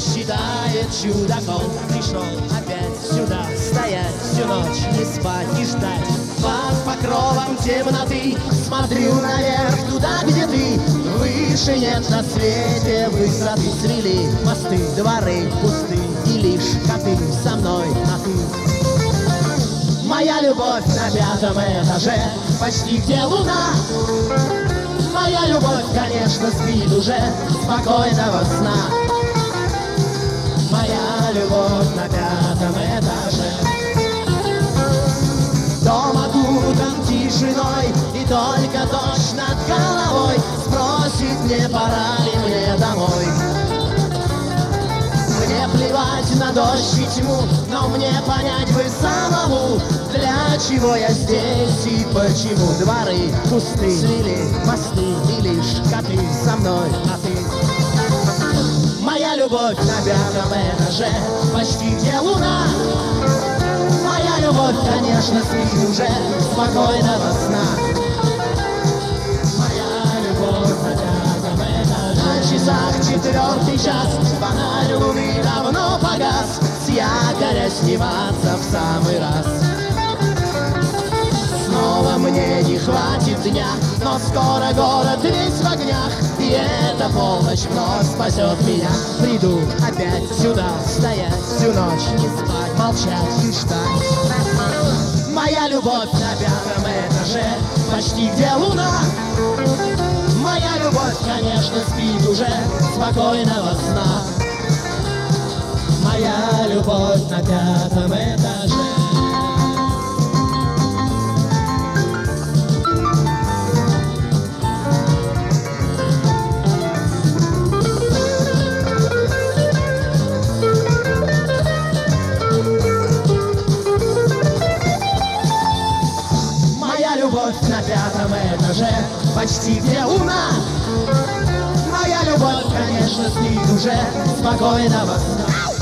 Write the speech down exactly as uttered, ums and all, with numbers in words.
считает чудаком. Пришел опять сюда стоять всю ночь, не спать, не ждать. Под покровом темноты смотрю наверх, туда, где ты. Выше нет на свете высоты. Свели мосты, дворы пусты, и лишь коты со мной на ты. Моя любовь на пятом этаже, почти где луна. Моя любовь, конечно, спит уже спокойного сна. Моя любовь на пятом этаже. Дом окутан тишиной, и только дождь над головой спросит, не пора ли мне домой. Мне плевать на дождь и тьму, но мне понять бы самому, для чего я здесь и почему. Дворы пусты, свели мосты, и лишь коты со мной, а ты. Моя любовь на пятом этаже, почти где луна. Моя любовь, конечно, спит уже спокойного сна. Моя любовь на пятом этаже. На часах четвертый час, фонарь луны давно погас. С якоря сниматься в самый раз. Снова мне не хватит дня, но скоро город весь в огнях, и эта полночь вновь спасет меня. Приду опять сюда стоять всю ночь, не спать, молчать и ждать. Моя любовь на пятом этаже, почти где луна. Моя любовь, конечно, спит уже спокойного сна. Моя любовь на пятом этаже. Любовь на пятом этаже, почти где луна. Моя любовь, конечно, спит уже спокойного сна.